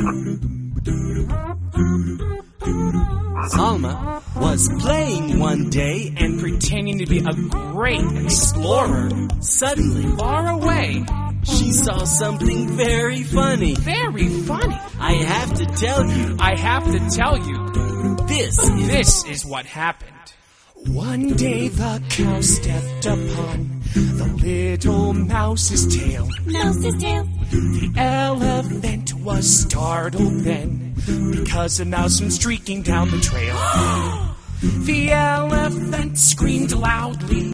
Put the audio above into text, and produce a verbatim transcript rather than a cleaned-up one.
Alma was playing one day and pretending to be a great explorer. Suddenly, Far away. she saw something very funny. Very funny. I have to tell you, I have to tell you, this is... this is what happened. One day the cow stepped upon the little mouse's tail. Mouse's tail. The elephant was startled then, because a mouse went streaking down the trail. The elephant screamed loudly.